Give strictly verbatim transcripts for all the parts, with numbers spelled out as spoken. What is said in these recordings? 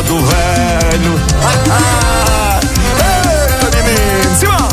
do velho. Eita, menino, Simão!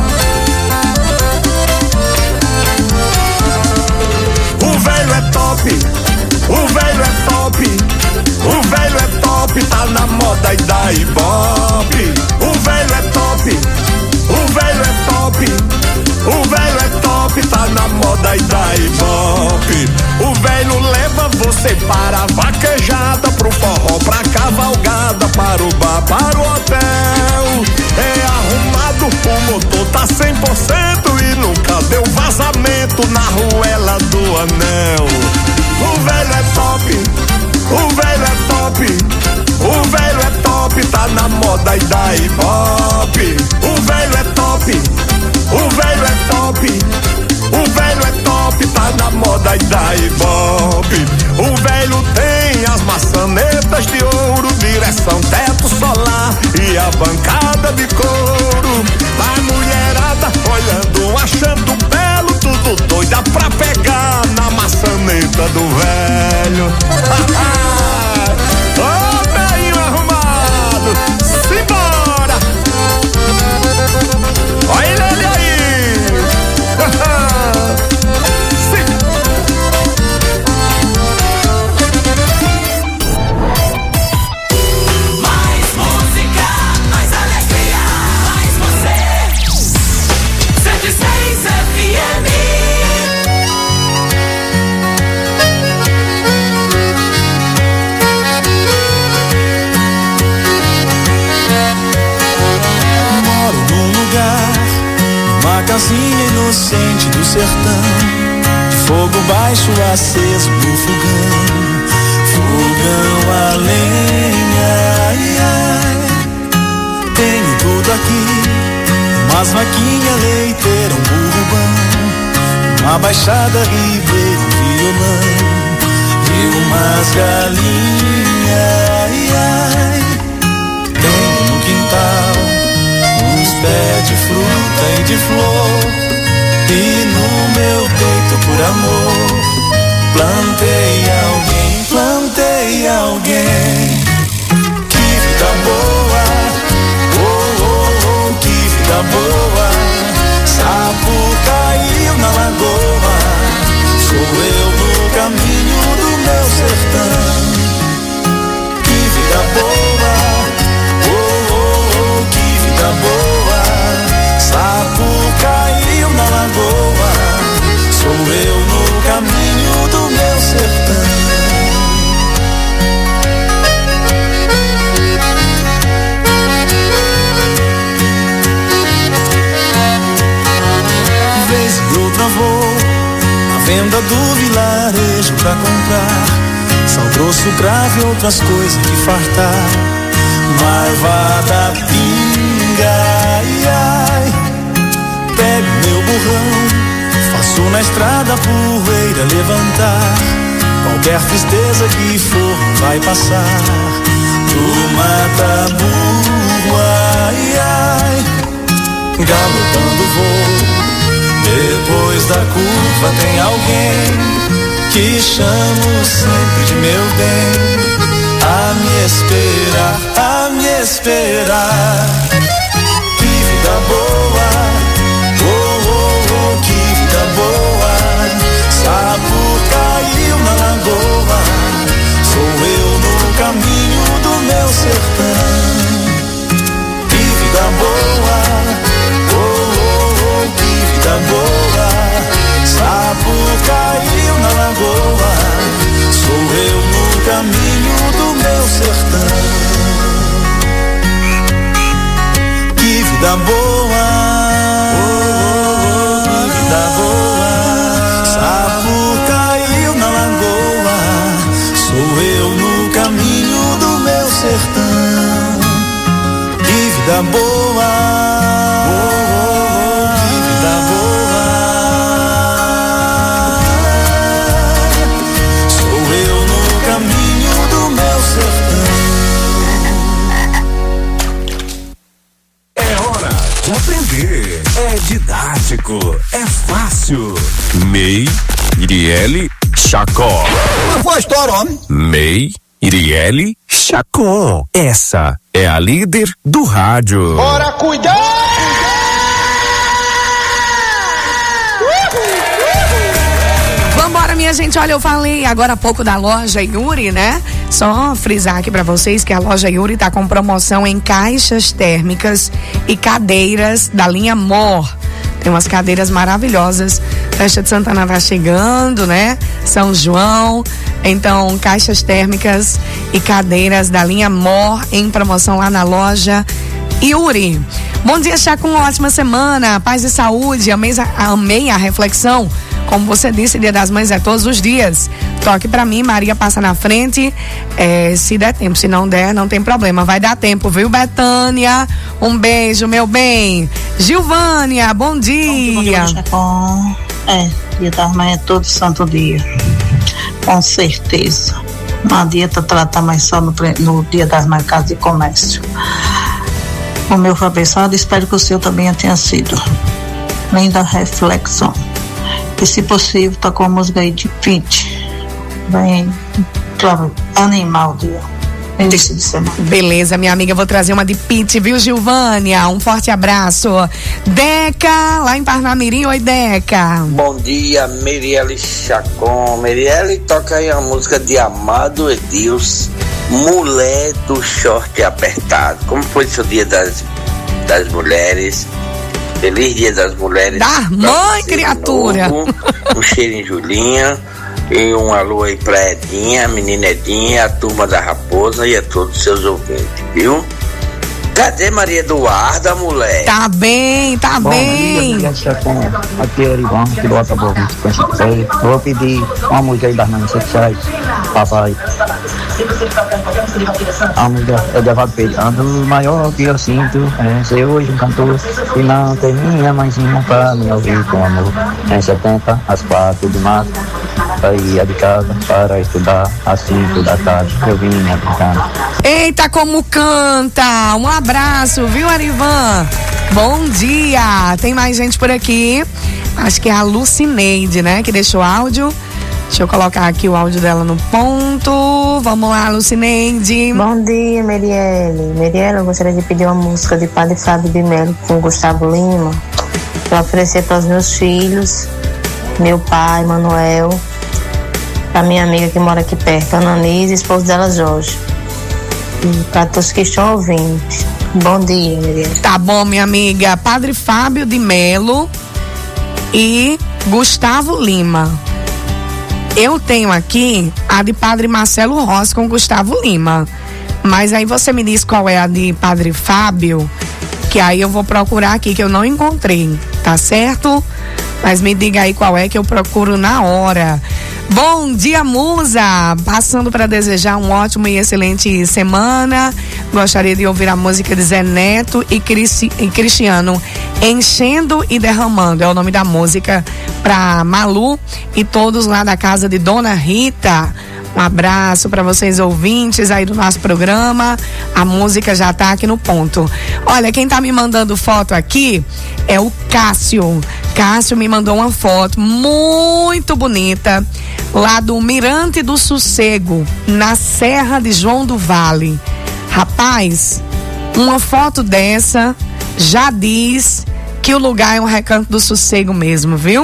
O velho é top, o velho é top, o velho é top, tá na moda e dá ibope. O velho é top, o velho é top, o velho é top, tá na moda e dá ibope. O velho leva você para a vaquejada, pro forró, pra cavalgada, para o bar, para o hotel. É arrumado, o motor tá cem por cento e nunca deu vazamento na ruela do anel. O velho é top, o velho é top, o velho é top, tá na moda e dá ibope. O velho é top, o velho é top, o velho é top, tá na moda e dá ibope. O velho tem as maçanetas de ouro, direção teto solar e a bancada de couro. A mulherada olhando, achando belo, tudo doida pra pegar na maçaneta do velho. Ô, oh, bem arrumado, simbora! Olha ele aí! Mais música, mais alegria, mais você. cento e seis F M. Moro num lugar, numa casinha inocente do sertão, de fogo baixo aceso no fogão, fogão a lenha, ai, ai. Tenho tudo aqui, umas vaquinhas leiteiras, um burro bom, uma baixada ribeira, um violão e umas galinhas, ai, ai. Tenho no quintal uns pés de fruta e de flor, e no meu peito por amor plantei alguém, plantei alguém. Que vida boa, oh, oh, oh, que vida boa. Sapo caiu na lagoa, sou eu no caminho do meu sertão. Que vida boa, oh, oh, oh, que vida boa. Sapo caiu na lagoa, sou eu no caminho do meu sertão. Vez e outra vou à venda do vilarejo pra comprar sal grosso, cravo e outras coisas que fartar. Marvada pinga, ai, ai. Pego meu burrão, faço na estrada a poeira levantar. Qualquer tristeza que for não vai passar. Do mata-burro, ai, ai. Galopando vou, depois da curva tem alguém que chamo sempre de meu bem, a me esperar, a me esperar. Que vida boa, oh, oh, oh, que vida boa. Sapo caiu na lagoa, sou eu no caminho do meu sertão. Que vida boa, oh, oh, oh, que vida boa. Sapo caiu na lagoa, sou eu no caminho do meu sertão. Que vida boa, oh, oh, oh, que vida boa. Sapo caiu na lagoa, sou eu no caminho do meu sertão. Que vida boa, oh, oh, oh, que vida boa. Sou eu no caminho do meu sertão. É hora de aprender. É didático, é fácil. Mei, Iriele, Chacó. Qual foi a história, homem? Mei, Iriele Chacon. Essa é a líder do rádio. Bora cuidar! Vambora, minha gente. Olha, eu falei agora há pouco da loja Yuri, né? Só frisar aqui pra vocês que a loja Yuri tá com promoção em caixas térmicas e cadeiras da linha Mor. Tem umas cadeiras maravilhosas. Festa de Santana tá chegando, né? São João. Então, caixas térmicas e cadeiras da linha Mor em promoção lá na loja Yuri. Bom dia, Chá, com uma ótima semana. Paz e saúde. Amei, amei a reflexão. Como você disse, Dia das Mães é todos os dias. Toque pra mim, Maria passa na frente. É, se der tempo, se não der, não tem problema. Vai dar tempo, viu, Betânia? Um beijo, meu bem. Gilvânia, bom dia. Bom dia, Chacon. É, Dia das Mães é todo santo dia. Com certeza. Não adianta tratar mais só no, no Dia das Mães, casa de comércio. O meu foi abençoado, espero que o seu também tenha sido. Linda reflexão. E se possível, tá com a música aí de Pitty. Bem, claro, animar o dia. Início de semana. Beleza, minha amiga, eu vou trazer uma de Pitty, viu, Gilvânia? Um forte abraço. Deca, lá em Parnamirim. Oi, Deca. Bom dia, Miriele Chacon. Miriele, toca aí a música de Amado Edilson, Mulher do Short Apertado. Como foi seu dia das, das mulheres? Feliz Dia das Mulheres. Da mãe, criatura. Novo, um cheiro em Julinha. E um alô aí pra Edinha, a menina Edinha, a turma da Raposa e a todos os seus ouvintes, viu? Cadê Maria Eduarda, mulher? Tá bem, tá Bom, bem. Dia, aqui é Erivan, que bota boa. Vou pedir uma música aí das mães sexuais, papai. A música é de Evado Pedro. O maior que eu sinto é ser hoje um cantor e não ter minha mãezinha pra me ouvir com amor. Em setenta, às quatro de março, saía de casa para estudar às cinco da tarde. Eu vinha brincando. Eita, como canta! Um abraço, viu, Arivan? Bom dia! Tem mais gente por aqui. Acho que é a Lucineide, né? Que deixou áudio. Deixa eu colocar aqui o áudio dela no ponto. Vamos lá, Lucineide. Bom dia, Merielle. Merielle, eu gostaria de pedir uma música de Padre Fábio de Melo com Gustavo Lima para oferecer para os meus filhos, meu pai, Manuel, para minha amiga que mora aqui perto, Ananise, esposo dela, Jorge. E para todos que estão ouvindo. Bom dia, Merielle. Tá bom, minha amiga. Padre Fábio de Melo e Gustavo Lima. Eu tenho aqui a de Padre Marcelo Rossi com Gustavo Lima. Mas aí você me diz qual é a de Padre Fábio, que aí eu vou procurar aqui, que eu não encontrei, tá certo? Mas me diga aí qual é que eu procuro na hora. Bom dia, Musa! Passando para desejar um ótimo e excelente semana. Gostaria de ouvir a música de Zé Neto e, Cristi- e Cristiano, Enchendo e Derramando. É o nome da música para Malu e todos lá da casa de Dona Rita. Um abraço para vocês ouvintes aí do nosso programa. A música já tá aqui no ponto. Olha, quem tá me mandando foto aqui é o Cássio. Cássio me mandou uma foto muito bonita lá do Mirante do Sossego, na Serra de João do Vale. Rapaz, uma foto dessa já diz que o lugar é um recanto do sossego mesmo, viu?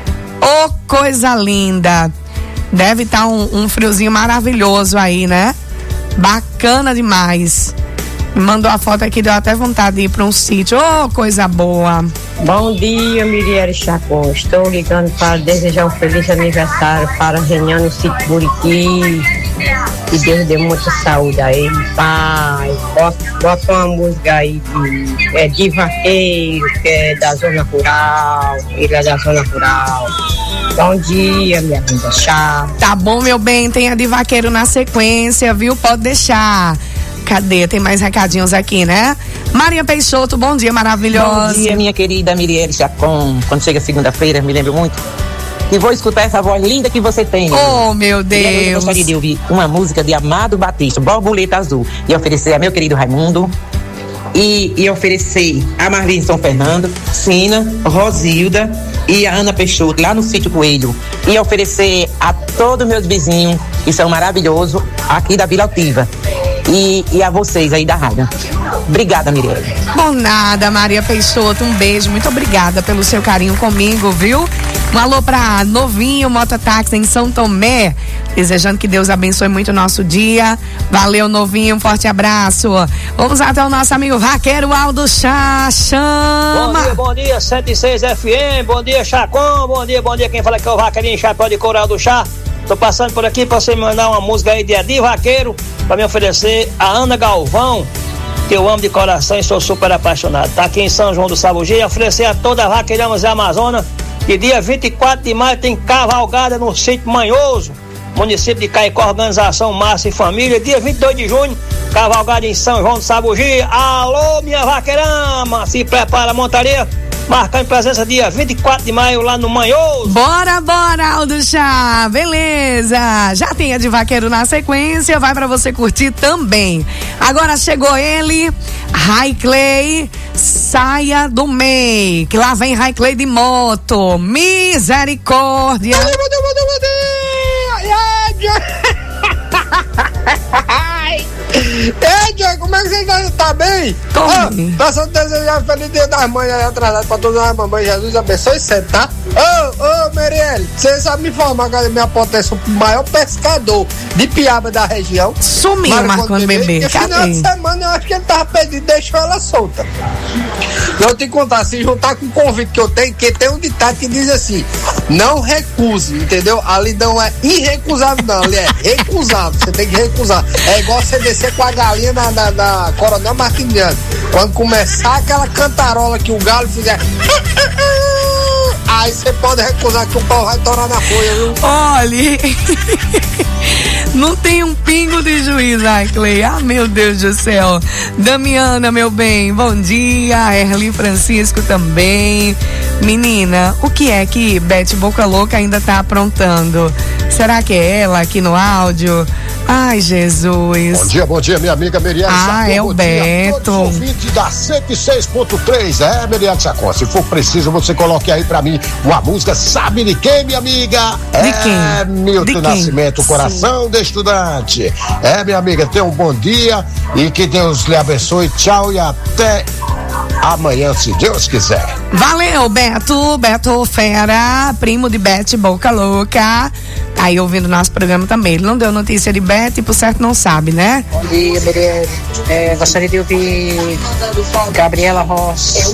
Ô, coisa linda! Deve estar um, um friozinho maravilhoso aí, né? Bacana demais. Me mandou a foto aqui, deu até vontade de ir para um sítio. Oh, coisa boa. Bom dia, Mirielle Chacon. Estou ligando para desejar um feliz aniversário para a reunião no sítio Buriti. Que Deus dê muita saúde aí, pai. Bota, bota uma música aí de, é, de vaqueiro, que é da zona rural. Ele é da zona rural. Bom dia, minha linda chá. Tá bom, meu bem, tem a de vaqueiro na sequência, viu? Pode deixar. Cadê? Tem mais recadinhos aqui, né? Maria Peixoto, bom dia, maravilhosa. Bom dia, minha querida Mirielle Chacon. Quando chega segunda-feira, me lembro muito e vou escutar essa voz linda que você tem. Oh, meu Deus. Eu gostaria de ouvir uma música de Amado Batista, Borboleta Azul, e oferecer a meu querido Raimundo, e, e oferecer a Marlene São Fernando, Sina, Rosilda e a Ana Peixoto, lá no Sítio Coelho, e oferecer a todos meus vizinhos que são maravilhosos aqui da Vila Altiva. E, e a vocês aí da rádio. Obrigada, Mirelle. Bom nada, Maria Peixoto, um beijo, muito obrigada pelo seu carinho comigo, viu? Um alô pra Novinho Mototáxi em São Tomé, desejando que Deus abençoe muito o nosso dia. Valeu, Novinho, um forte abraço. Vamos até o nosso amigo Vaqueiro Aldo Chá, chama. Bom dia, bom dia, cento e seis F M, bom dia, Chacon, bom dia, bom dia, quem fala que é o Vaqueirinho Chapéu de Coral do Chá. Tô passando por aqui pra você me mandar uma música aí de Adi Vaqueiro, pra me oferecer a Ana Galvão, que eu amo de coração e sou super apaixonado. Tá aqui em São João do Sabugi, oferecer a toda a Vaqueiramos e Amazonas, que dia vinte e quatro de maio tem cavalgada no sítio Manhoso, município de Caicó, organização Massa e Família. Dia vinte e dois de junho, cavalgada em São João do Sabugi. Alô, minha Vaqueirama, se prepara a montaria, marcando presença dia vinte e quatro de maio lá no Manhoso. Bora, bora, Aldo Chá, beleza. Já tem a de Vaqueiro na sequência, vai pra você curtir também. Agora chegou ele, Raiclay, Saia do Mei, que lá vem Raiclay de moto, misericórdia. Bom dia, bom dia, bom dia, bom dia. Ei, Diego, como é que você tá, tá bem? Ó, tá só desejando feliz dia das mães aí atrasado pra todas as mamães. Jesus abençoe sempre, tá? Ô, ô, Merielle, você sabe me informar que minha potência é o maior pescador de piaba da região. Sumiu, Marconi Bebê. E final de semana eu acho que ele tava perdido, deixou ela solta. Eu te contar, se juntar com o convite que eu tenho, que tem um ditado que diz assim: não recuse, entendeu? Ali não é irrecusável, não, ali é recusável. Você tem que recusar. É igual você descer com a galinha na, na, na Coronel Martiniano. Quando começar aquela cantarola que o galo fizer, aí você pode recusar que o pau vai torar na folha, viu? Olha, não tem um pingo de juiz, Raiclay. Ah, meu Deus do céu. Damiana, meu bem, bom dia. Erli Francisco também. Menina, o que é que Beth Boca Louca ainda tá aprontando? Será que é ela aqui no áudio? Ai, Jesus. Bom dia, bom dia, minha amiga Meriane Ah, Chacon. é o Bom Beto. dia a todos os ouvintes da cento e seis ponto três. É, Meriane Chacon, se for preciso, você coloque aí pra mim uma música. Sabe de quem, minha amiga? De é quem? Milton De quem? Nascimento, Coração Sim. de Estudante. É, minha amiga, tenha um bom dia e que Deus lhe abençoe. Tchau e até amanhã, se Deus quiser. Valeu, Beto, Beto Fera, primo de Beth Boca Louca, tá aí ouvindo nosso programa também. Ele não deu notícia de Beth e por certo não sabe, né? Bom dia, Merielle. É, gostaria de ouvir Gabriela Ross.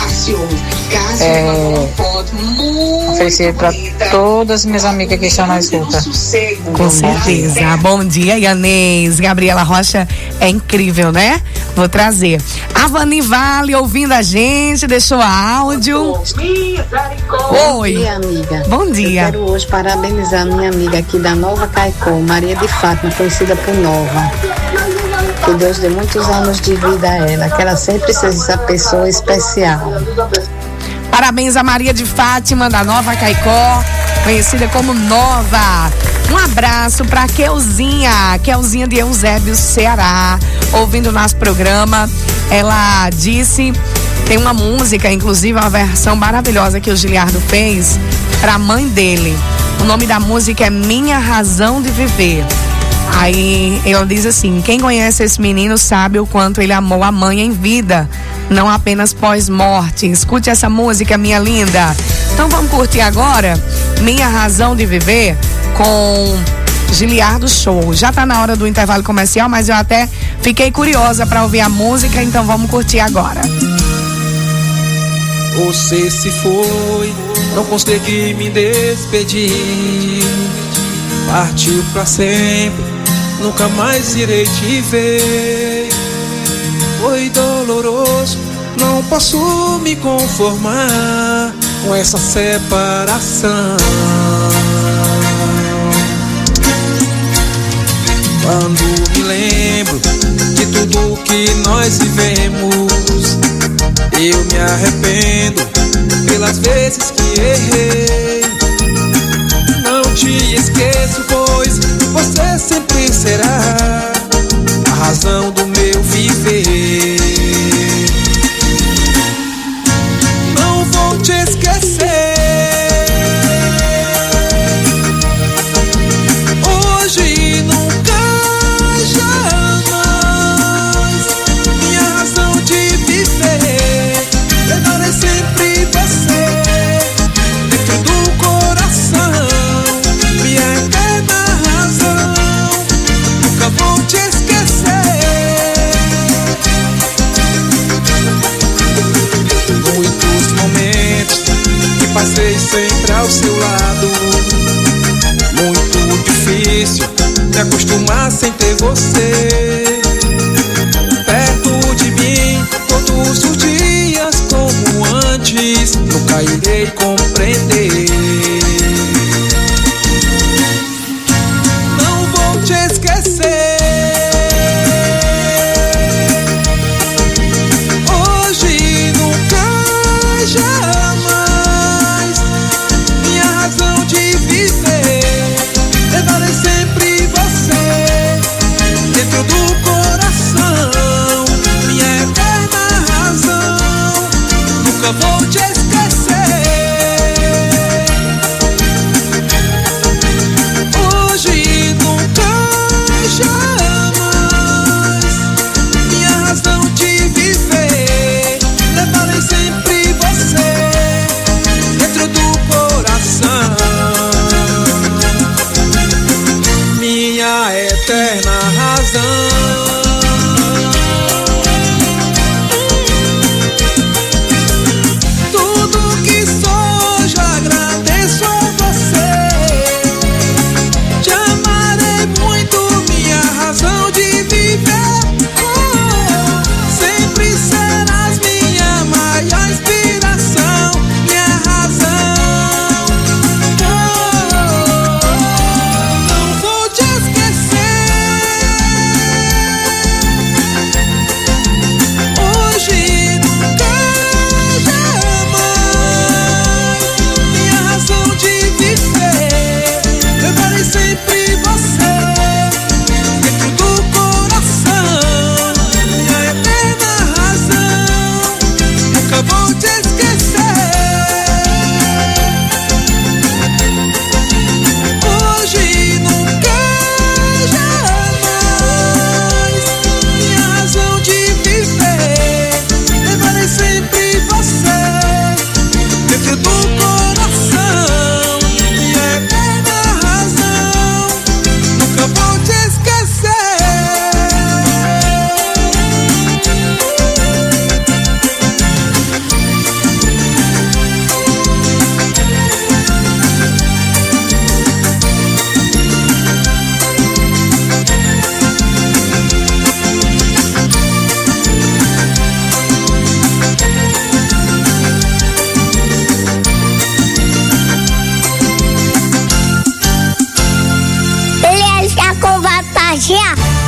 É, oferecer para todas as minhas amigas que estão na escuta. Com certeza. Bom dia, Ianês. Gabriela Rocha é incrível, né? Vou trazer. A Vani Vale ouvindo a gente, deixou áudio. Bom Oi. dia, amiga. Bom dia. Eu quero hoje parabenizar minha amiga aqui da Nova Caicó, Maria de Fátima, conhecida por Nova. Que Deus dê muitos anos de vida a ela, que ela sempre seja essa pessoa especial. Parabéns a Maria de Fátima, da Nova Caicó, conhecida como Nova. Um abraço pra Kelzinha, Kelzinha de Eusébio, Ceará, ouvindo o nosso programa. Ela disse, tem uma música, inclusive uma versão maravilhosa que o Giliardo fez pra mãe dele. O nome da música é Minha Razão de Viver. Aí ela diz assim: quem conhece esse menino sabe o quanto ele amou a mãe em vida, não apenas pós-morte. Escute essa música, minha linda. Então vamos curtir agora Minha Razão de Viver com Giliardo Show. Já tá na hora do intervalo comercial, mas eu até fiquei curiosa para ouvir a música, então vamos curtir agora. Você se foi, não consegui me despedir, partiu pra sempre, nunca mais irei te ver. Foi doloroso, não posso me conformar com essa separação. Quando me lembro de tudo que nós vivemos, eu me arrependo pelas vezes que errei. Não te esqueço, pois você sempre será a razão do meu viver. Não vou te esquecer. Hoje ao seu lado. Muito difícil me acostumar sem ter você perto de mim todos os dias como antes. Nunca irei compreender. Não vou te esquecer. Hoje, nunca, jamais. Minha razão de viver, levarei sempre você dentro do coração. Minha eterna razão, nunca vou te esquecer. Hoje, nunca, jamais. Minha razão de viver, levarei sempre você dentro do coração. Minha eterna razão. Tudo que sou já agradeço a você. Te amarei muito, minha razão de viver. Oh, sempre serás minha maior inspiração, minha razão. Oh, não vou te esquecer. Hoje, nunca, jamais. Minha razão de viver, levarei sempre você dentro do coração. Minha eterna razão, nunca vou te esquecer. Hoje, nunca, jamais. Minha razão de viver, levarei sempre você dentro do coração. Minha eterna razão, nunca vou te esquecer. Ele está com vantagem.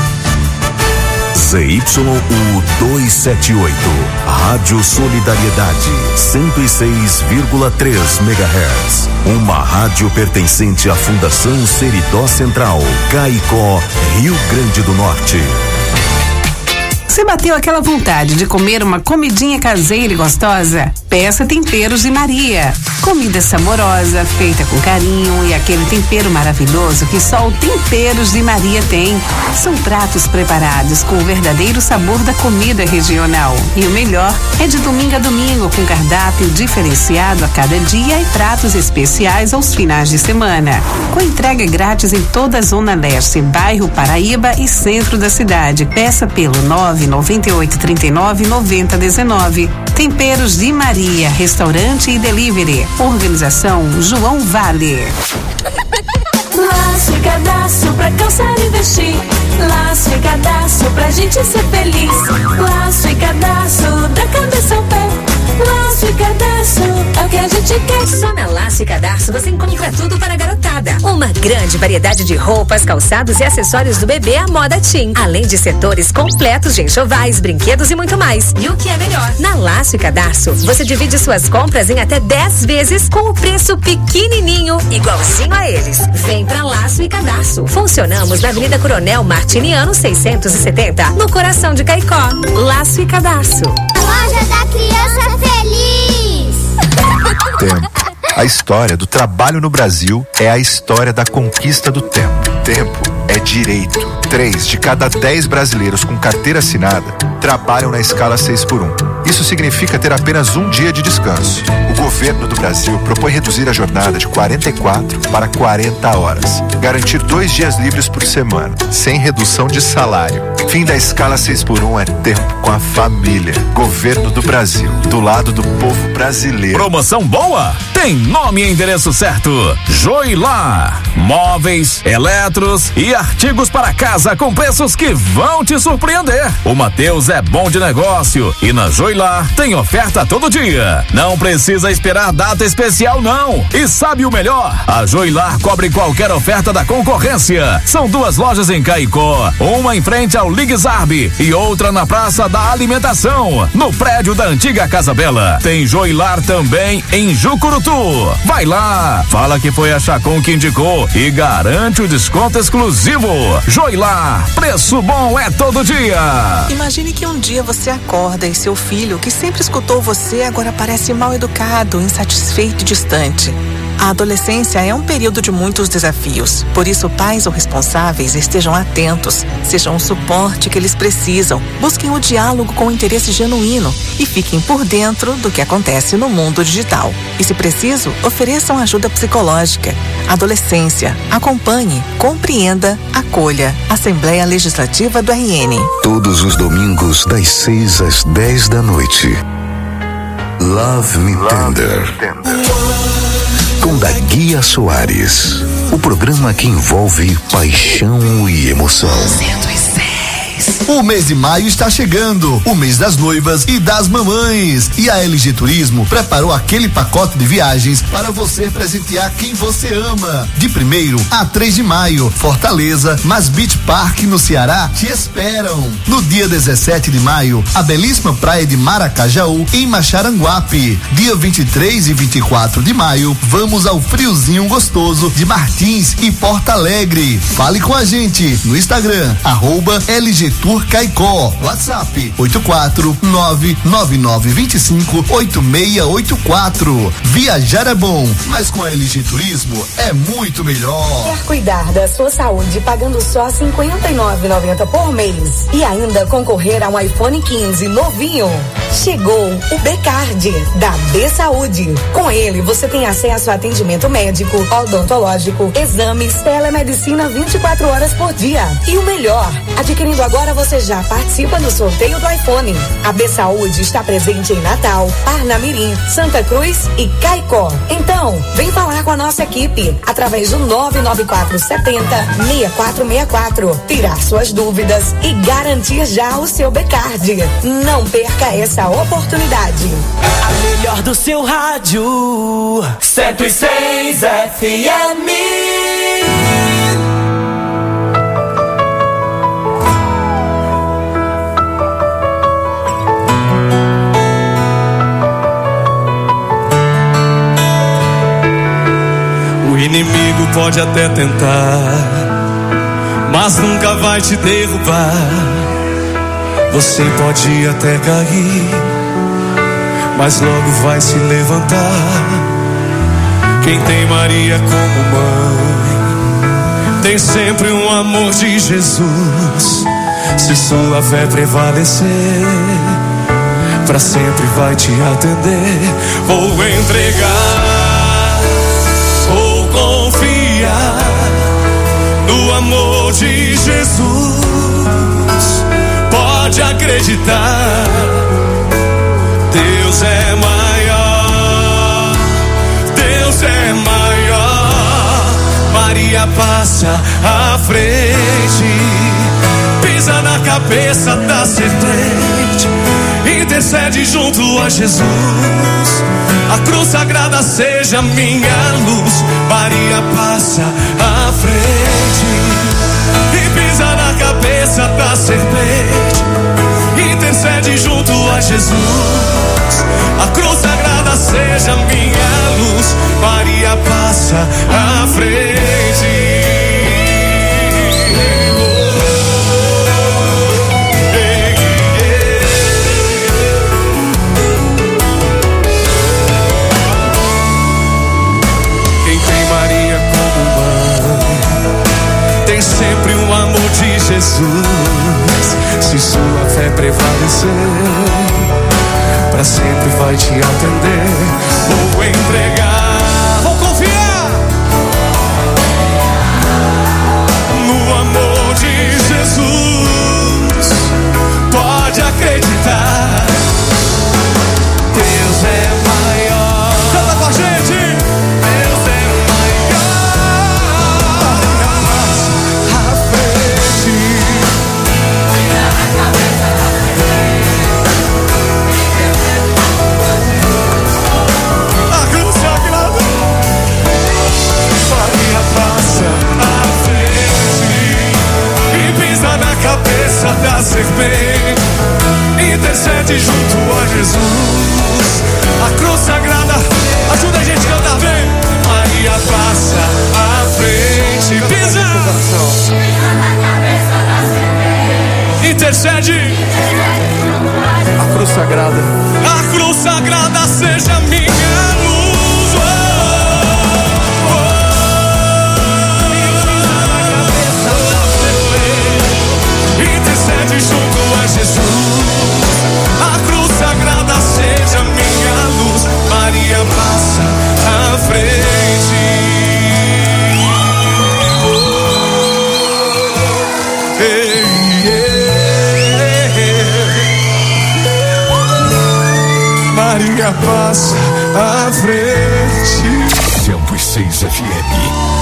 Z Y U duzentos e setenta e oito, Rádio Solidariedade, cento e seis vírgula três megahertz. Uma rádio pertencente à Fundação Seridó Central, Caicó, Rio Grande do Norte. Você bateu aquela vontade de comer uma comidinha caseira e gostosa? Peça Temperos de Maria. Comida saborosa, feita com carinho e aquele tempero maravilhoso que só o Temperos de Maria tem. São pratos preparados com o verdadeiro sabor da comida regional. E o melhor é de domingo a domingo, com cardápio diferenciado a cada dia e pratos especiais aos finais de semana. Com entrega grátis em toda a Zona Leste, bairro Paraíba e centro da cidade. Peça pelo nove nove oito três nove nove zero um nove. Temperos de Maria, restaurante e delivery. Organização João Vale. Laço e cadastro pra calçar e vestir. Laço e cadastro pra gente ser feliz. Laço e cadastro da cabeça ao pé. Laço e cadastro é o que a gente quer. Só na Laço e Cadastro você encontra tudo para a garotada. Uma grande variedade de roupas, calçados e acessórios do bebê à moda teen. Além de setores completos de enxovais, brinquedos e muito mais. E o que é melhor? Na Laço e Cadastro você divide suas compras em até dez vezes com o preço pequenininho, igualzinho a eles. Vem pra Laço e Cadastro. Funcionamos na Avenida Coronel Martiniano seiscentos e setenta, no coração de Caicó. Laço e Cadastro. Loja da Criança Feliz. Tempo. A história do trabalho no Brasil é a história da conquista do tempo. Tempo é direito. Três de cada dez brasileiros com carteira assinada trabalham na escala seis por um. Isso significa ter apenas um dia de descanso. O governo do Brasil propõe reduzir a jornada de quarenta e quatro para quarenta horas. Garantir dois dias livres por semana, sem redução de salário. Fim da escala seis por um é tempo com a família. Governo do Brasil, do lado do povo brasileiro. Promoção boa? Tem nome e endereço certo. Joilar. Móveis, eletros e artigos para casa com preços que vão te surpreender. O Mateus é bom de negócio e na Joilar tem oferta todo dia. Não precisa esperar data especial não. E sabe o melhor? A Joilar cobre qualquer oferta da concorrência. São duas lojas em Caicó, uma em frente ao Ligue Zarb e outra na Praça da Alimentação, no prédio da antiga Casa Bela. Tem Joilar também em Jucurutu. Vai lá, fala que foi a Chacon que indicou e garante o desconto exclusivo. Joilar, preço bom é todo dia. Imagine que um dia você acorda e seu filho, que sempre escutou você, agora parece mal educado, insatisfeito e distante. A adolescência é um período de muitos desafios. Por isso, pais ou responsáveis estejam atentos, sejam o suporte que eles precisam, busquem o diálogo com interesse genuíno e fiquem por dentro do que acontece no mundo digital. E, se preciso, ofereçam ajuda psicológica. Adolescência, acompanhe, compreenda, acolha. Assembleia Legislativa do R N. Todos os domingos, das seis às dez da noite. Love Me Tender. Com da Guia Soares. O programa que envolve paixão e emoção. O mês de maio está chegando, o mês das noivas e das mamães. E a L G Turismo preparou aquele pacote de viagens para você presentear quem você ama. De primeiro a três de maio, Fortaleza, Mas Beach Park no Ceará te esperam. No dia dezessete de maio, a belíssima praia de Maracajaú em Maxaranguape. Dia vinte e três e vinte e quatro de maio, vamos ao friozinho gostoso de Martins e Porto Alegre. Fale com a gente no Instagram, arroba L G Tour Caicó. WhatsApp oito quatro nove nove nove dois cinco oito seis oito quatro. Viajar é bom, mas com a L G Turismo é muito melhor. Quer cuidar da sua saúde pagando só cinquenta e nove reais e noventa centavos por mês e ainda concorrer a um iPhone quinze novinho? Chegou o B-Card da B Saúde. Com ele você tem acesso a atendimento médico, odontológico, exames, telemedicina vinte e quatro horas por dia. E o melhor, adquirindo agora você já participa do sorteio do iPhone. A B Saúde está presente em Natal, Parnamirim, Santa Cruz e Caicó. Então, vem falar com a nossa equipe através do nove nove quatro sete zero seis quatro seis quatro. Tirar suas dúvidas e garantir já o seu B-Card. Não perca essa oportunidade. A melhor do seu rádio, cento e seis F M. O inimigo pode até tentar, mas nunca vai te derrubar. Você pode até cair, mas logo vai se levantar. Quem tem Maria como mãe, tem sempre um amor de Jesus. Se sua fé prevalecer, pra sempre vai te atender. Vou entregar, vou confiar no amor de Jesus. Pode acreditar, Deus é maior, Deus é maior. Maria passa à frente, pisa na cabeça da serpente, intercede junto a Jesus. A cruz sagrada seja minha luz. Maria passa à frente e pisa na cabeça da serpente, intercede junto a Jesus. A cruz sagrada seja minha luz. Maria passa à frente. Sempre um Jesus. Se sua fé prevalecer, pra sempre vai te atender. Vou entregar, vou confiar no amor de Jesus. Pode acreditar, Deus é maior. Canta com a gente. Deus é maior. À frente. A cruz sagrada. Maria passa à frente e pisa na cabeça da serpente. Intercede junto a Jesus. A cruz sagrada, ajuda a gente a cantar bem. Maria passa à frente, pisa na cabeça da serpente. Intercede. A cruz sagrada, a cruz sagrada seja minha luz. Oh, oh. Pisa na cabeça da serpente. Intercede junto a Jesus. A cruz sagrada seja minha luz. Maria passa à frente. Ei, ei, ei. Maria passa à frente. cento e seis F M.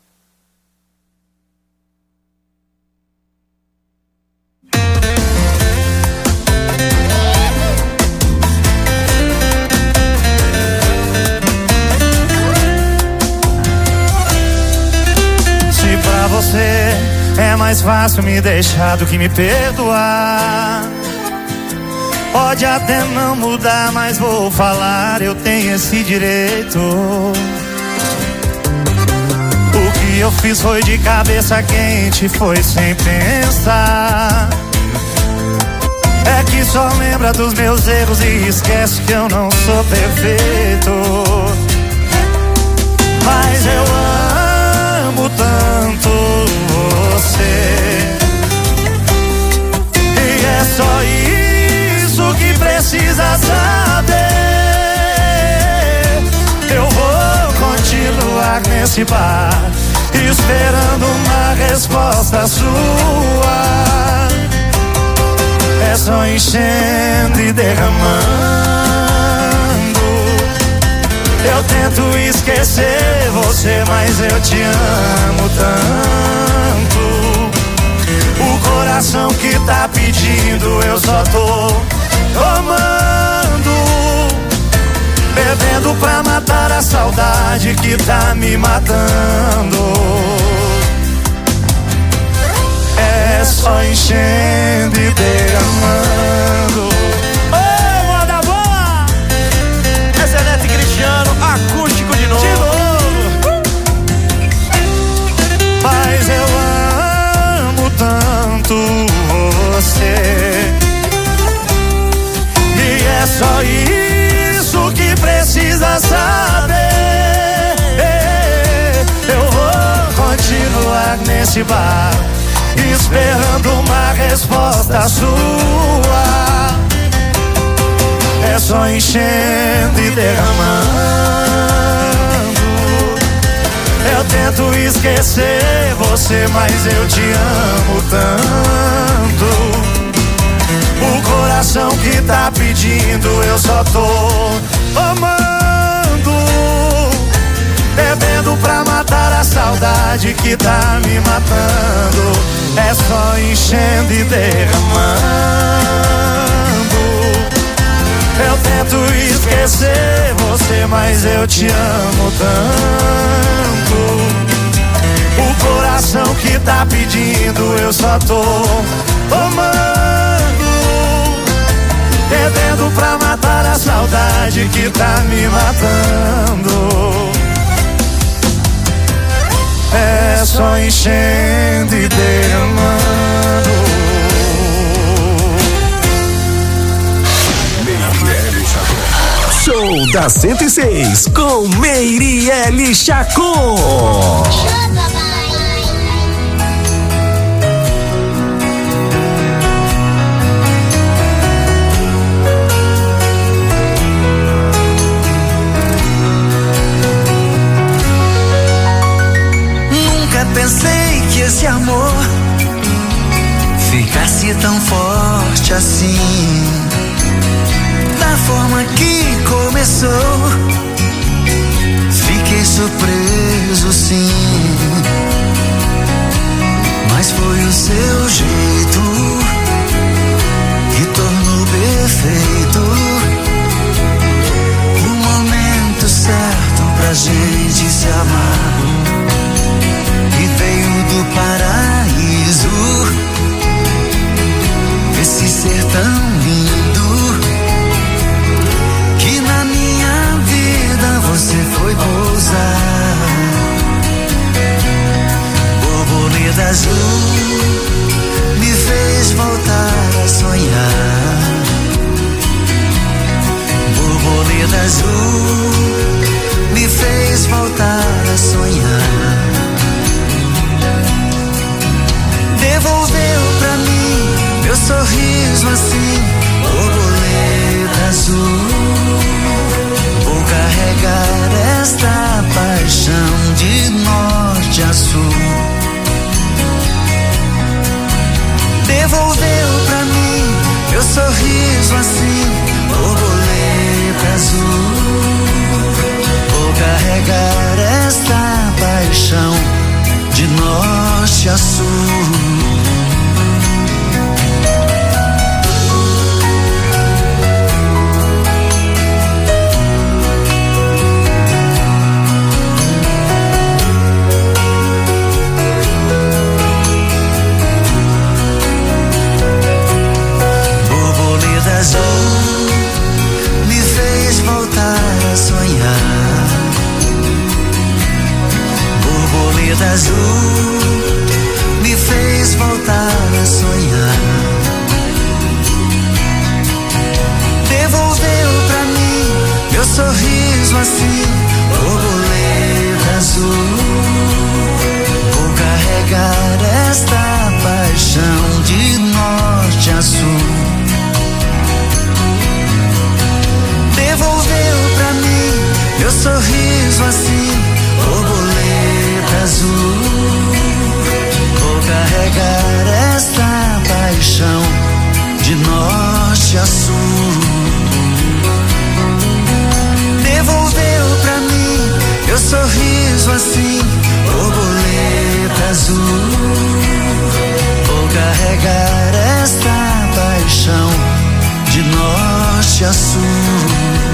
É mais fácil me deixar do que me perdoar. Pode até não mudar, mas vou falar, eu tenho esse direito. O que eu fiz foi de cabeça quente, foi sem pensar. É que só lembra dos meus erros e esquece que eu não sou perfeito. Mas eu amo tanto você, e é só isso que precisa saber. Eu vou continuar nesse bar, esperando uma resposta sua. É só enchendo e derramando. Eu tento esquecer você, mas eu te amo tanto. O coração que tá pedindo, eu só tô tomando. Bebendo pra matar a saudade que tá me matando. É só enchendo e derramando. Ô, moda boa! Excelente Cristiano, acústico de novo. De novo. Mas eu amo tanto você, e é só isso que precisa saber. Eu vou continuar nesse bar, esperando uma resposta sua. É só enchendo e derramando. Eu tento esquecer você, mas eu te amo tanto. O coração que tá pedindo, eu só tô amando. Bebendo pra matar a saudade que tá me matando. É só enchendo e derramando. Eu tento esquecer você, mas eu te amo tanto. O coração que tá pedindo, eu só tô amando. Bebendo pra matar a saudade que tá me matando. É só enchendo e derramando. Show da cento e seis com Meirelles Chacon. parece tão forte assim. Da forma que começou, fiquei surpreso sim. Mas foi o seu jeito que tornou perfeito o momento certo pra gente se amar. E veio do paraíso esse ser tão lindo que na minha vida você foi pousar. Borboleta azul me fez voltar a sonhar. Borboleta azul me fez voltar a sonhar. Devolveu pra mim meu sorriso assim, borboleta azul. Vou carregar esta paixão de norte a sul. Devolveu pra mim meu sorriso assim, borboleta azul. Vou carregar esta paixão de norte a sul. Azul me fez voltar a sonhar. Borboleta azul me fez voltar a sonhar. Devolveu pra mim meu sorriso assim, borboleta azul. Vou carregar esta paixão de norte a sul. Devolveu pra mim meu sorriso assim, borboleta azul. Vou carregar esta paixão de norte a sul. Devolveu pra mim meu sorriso assim, borboleta azul. Vou carregar esta paixão de norte a sul.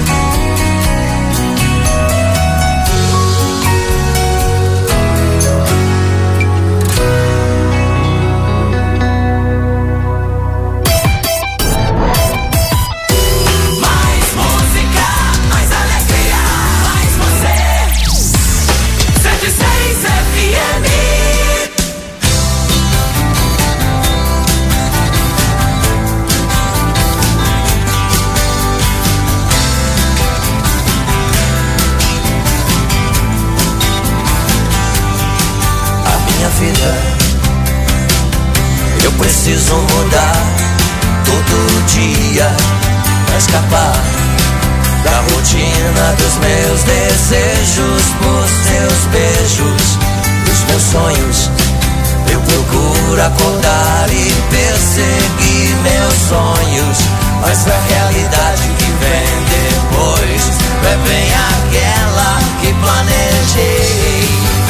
Eu preciso mudar todo dia pra escapar da rotina dos meus desejos, por seus beijos, dos meus sonhos. Eu procuro acordar e perseguir meus sonhos, mas a realidade que vem depois não é bem aquela que planejei.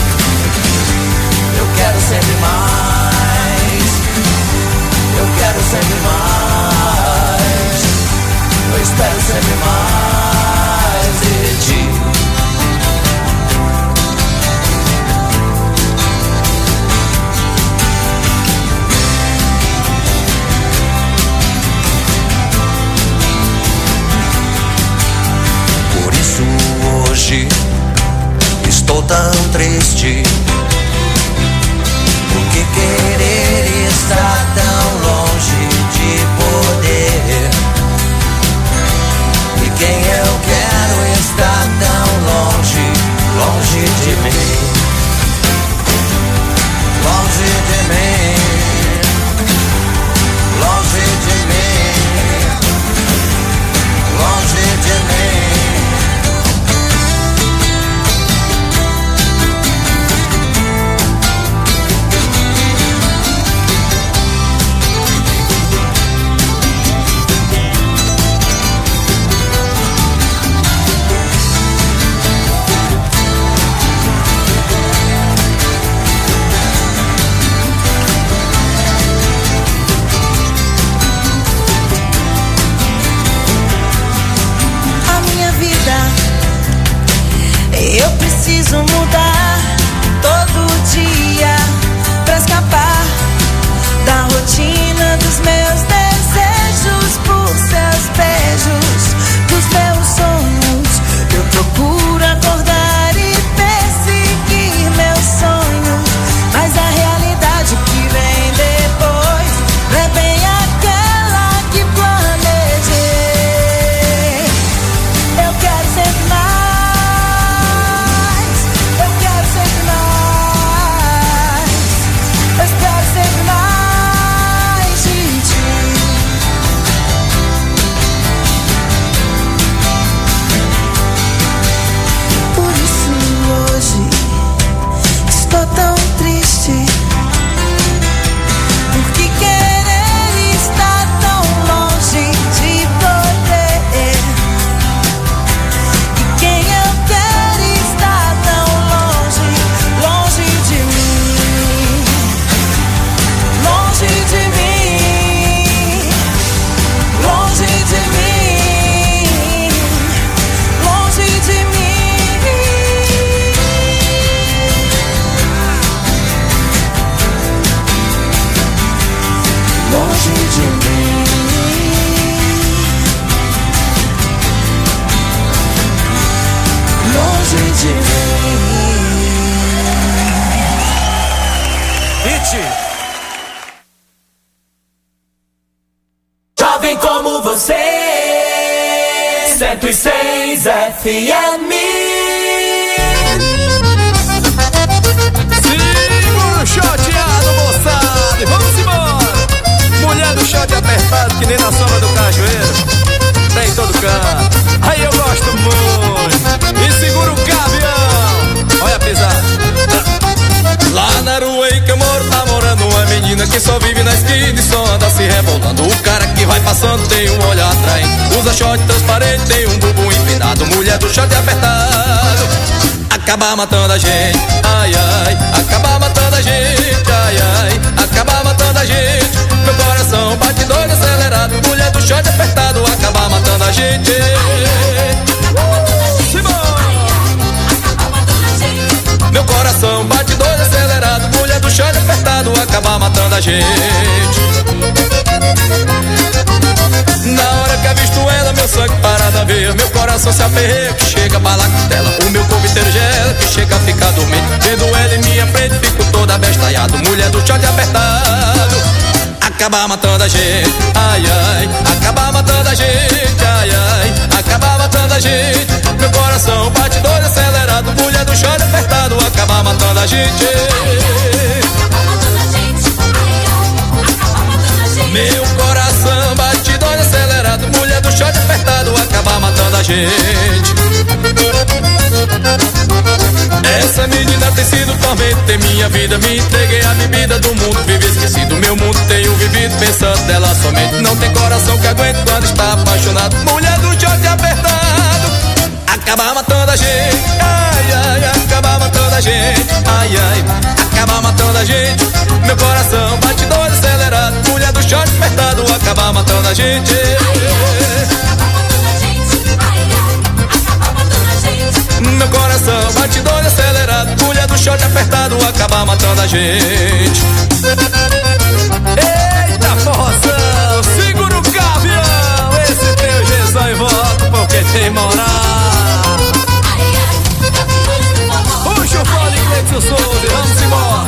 Eu quero sempre mais, eu quero sempre mais, eu espero sempre mais de ti. Por isso hoje estou tão triste, porque querer está tão longe de poder, e quem eu quero está tão longe, longe de mim, longe de mim, longe de mim, longe de mim. preciso mudar todo dia pra escapar da rotina dos meus desejos, por seus beijos, dos meus sonhos. Eu procuro acordar e perseguir meus sonhos, mas a realidade que vem depois não é bem aquela que planejei. Eu quero sempre mais, eu quero sempre mais, eu espero sempre mais de ti. Por isso hoje estou tão triste, porque querer está tão longe de poder, e quem eu quero está tão longe, longe de mim, longe de mim, longe de mim, longe de mim. Longe de mim, longe de mim. Hit. Jovem como você, cento e seis F M. Segura o chateado, moçada, e vamos embora. Mulher do short apertado que nem na sombra do cajueiro, tem todo canto. Aí eu gosto muito. E segura o gavião, olha a pisada. Lá na Aruei que eu moro, tá morando uma menina que só vive na esquina e só anda se rebolando. O cara que vai passando tem um olhar atraente, usa short transparente, tem um bumbum empinado. Mulher do short apertado acaba matando a gente, ai ai, acaba matando a gente, ai ai, acaba matando a gente. Meu coração bate doido acelerado, mulher do short apertado acaba matando a gente. Meu coração bate doido acelerado, mulher do short apertado acaba matando a gente. Na hora que avisto ela, meu sangue para na veia, meu coração se aperreia que chega a balar costela. O meu corpo inteiro gela que chega a ficar dormente. Vendo ela em minha frente, fico toda abestalhado. Mulher do short apertado acaba matando a gente, ai ai, acaba matando a gente, ai ai, acaba matando a gente. Meu coração bate doido acelerado, mulher do short apertado acaba matando a gente. Meu coração bate doido acelerado, mulher do short apertado acaba matando a gente. Essa menina tem sido tormento em minha vida, me entreguei à bebida do mundo, vivi esquecido. Meu mundo tenho vivido pensando nela somente. Não tem coração que aguente quando está apaixonado. Mulher do short apertado acaba matando a gente, ai ai, acaba matando a gente, ai ai, acaba matando a gente. Meu coração bate doido acelerado, mulher do short apertado acaba matando a gente. Meu coração bate doido acelerado, mulher do short apertado acaba matando a gente. Eita forrozão, segura o gavião, esse teu Gessão e volta porque tem moral. Puxa o fone, Cleiton Souza, vamos embora.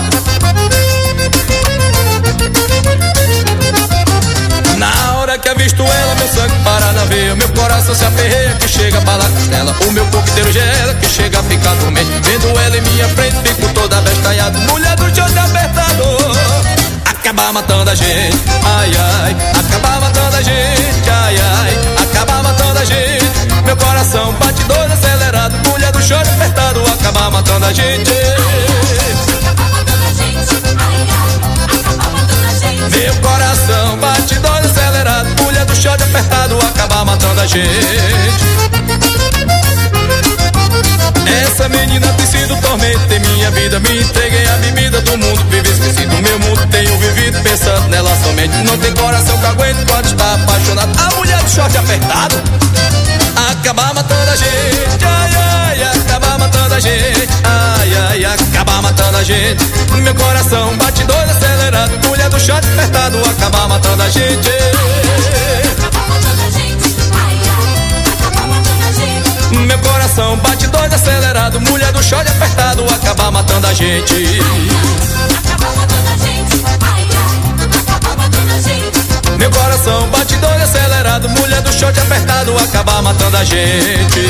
Na hora que avisto ela, meu sangue para na veia, meu coração se aperreia que chega a balar costela. O meu corpo inteiro gela que chega a ficar dormente. Vendo ela em minha frente, fico toda abestalhado. Mulher do short apertado acaba matando a gente, ai ai, acaba matando a gente, ai ai, acaba matando a gente. Meu coração bate doido acelerado, mulher do short apertado acaba matando a gente. Meu coração bate doido acelerado, mulher do short apertado acaba matando a gente. Essa menina tem sido tormento em minha vida, me entreguei à bebida do mundo, vivi esquecido. Meu mundo tenho vivido pensando nela somente. Não tem coração que aguente quando está apaixonado. A mulher do short apertado acaba matando a gente, ai ai, acaba matando a gente, ai matando a gente. Meu coração bate doido, acelerado. Mulher do shot apertado, acabar matando a gente. Meu coração bate doido, acelerado. Mulher do shot apertado, acabar matando a gente. Meu coração bate doido, acelerado. Mulher do shot apertado, acabar matando a gente.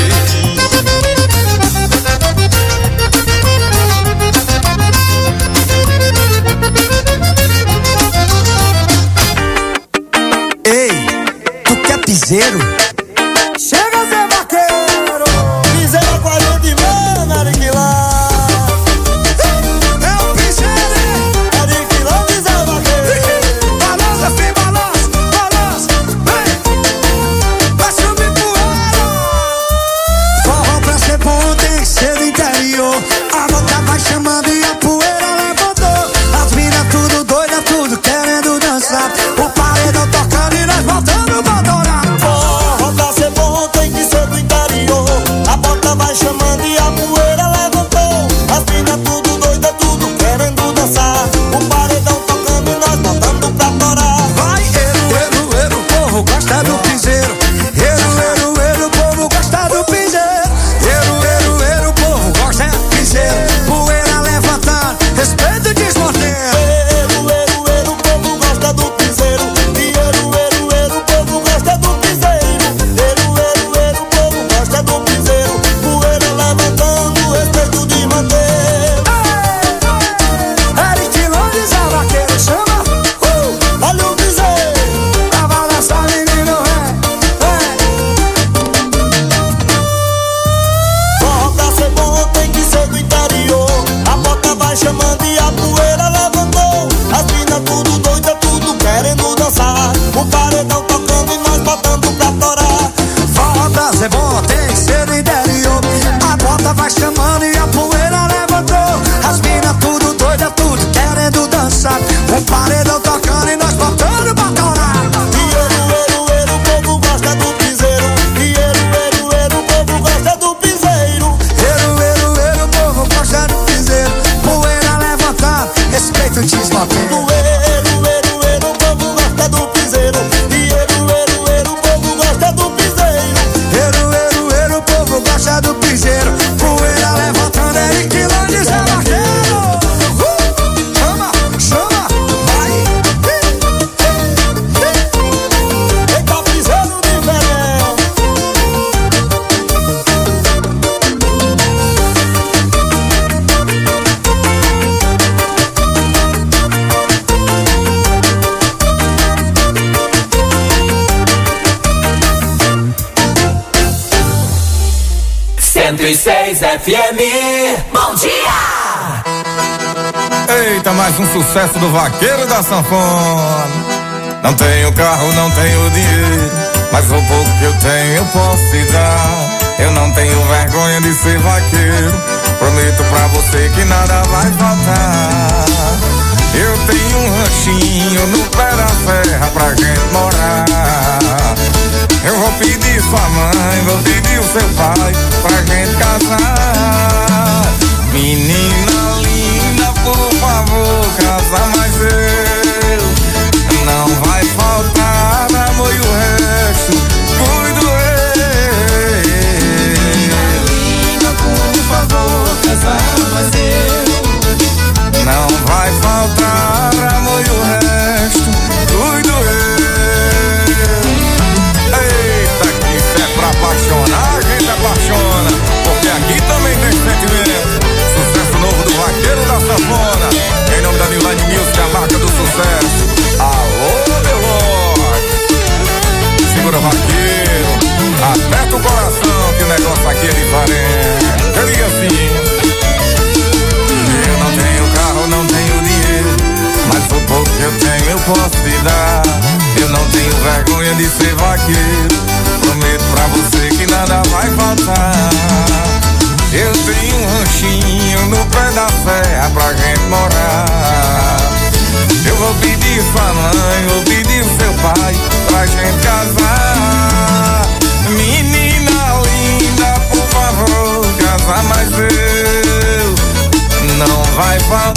Piseiro? Chega a ser vaqueiro. Piseiro quarenta e mana, Ariquilá. É o piseiro. Ariquilá, piseiro vaqueiro. Balança, filho, balança, balança. Vem, vai subir poeira. Forró pra ser bom tem que ser do interior. A boca vai chamando e a poeira levantou. As minas tudo doida, tudo querendo dançar. O paredão tocando e nós voltando pra adorar. Vai chamando e a poeira levantou. As minas tudo doida, tudo querendo dançar. O paredão tocando e nós botando pra torar. Vai, eru, eru, eru, o povo gosta do piseiro. Eru, eru, eru, o povo gosta do piseiro. Eru, eru, eru, o povo gosta do piseiro. Poeira levantando, respeito desmonteiro. Eru, eru, eru, o povo gosta do piseiro. E eru, eru, eru, o povo gosta do piseiro. Eru, eru, eru, o povo gosta do piseiro. Levantando respeito de manter. Ariquilão de Zé Vaqueiro chama. Uh, olha o piseiro. Pra balançar, menino, é, é. Forró pra ser bom tem que ser do interior. A bota vai chamando e a poeira levantou. As minas tudo doida, tudo querendo dançar. O paredão tocando e nós botando pra torar. Forró pra ser bom tem que ser do interior. A bota vai chamando e a poeira levantou. As minas tudo doida, tudo querendo dançar. Um paredão tocando e nós botando pra torar. E eru, eru, eru, o povo gosta do piseiro. E eru, eru, eru, o povo gosta do piseiro. Eru, eru, eru, o povo gosta do piseiro. Poeira levantando, respeito desmantendo. Eru, eru, eru, o povo gosta do piseiro. E eru, eru, eru, o povo gosta do piseiro. Eru, eru, eru, o povo gosta do piseiro. Poeira levantando, Ariquilão de Zé Vaqueiro. Uh, chama, chama, vai. Eita, piseiro de verão. cento e seis F M. Bom dia! Eita, mais um sucesso do vaqueiro da sanfona. Não tenho carro, não tenho dinheiro, mas o pouco que eu tenho eu posso te dar. Eu não tenho vergonha de ser vaqueiro. Prometo pra você que nada vai faltar. Eu tenho um ranchinho no pé da serra pra gente morar. Eu vou pedir sua mãe, vou pedir o seu pai pra gente casar. Menina linda, por favor, casa mais eu. Não vai faltar amor e o resto cuido eu. Menina linda, por favor, casa mais eu. Não vai faltar amor e o resto cuido eu. Eita, que isso é pra apaixonar, a gente apaixona, porque aqui também tem sentimento. Sucesso novo do vaqueiro da sanfona. Em nome da New Line Music, a marca do sucesso. Alô, meu Lorde. Segura o vaqueiro, aperta o coração que o negócio aqui é diferente. Eu digo assim: eu não tenho carro, não tenho dinheiro, mas o pouco que eu tenho eu posso te dar. Eu não tenho vergonha de ser vaqueiro. Prometo pra você que nada vai faltar. Eu tenho um ranchinho no pé da serra pra gente morar. Eu vou pedir sua mãe, vou pedir o seu pai pra gente casar. Menina linda, por favor, casa mais eu. Não vai faltar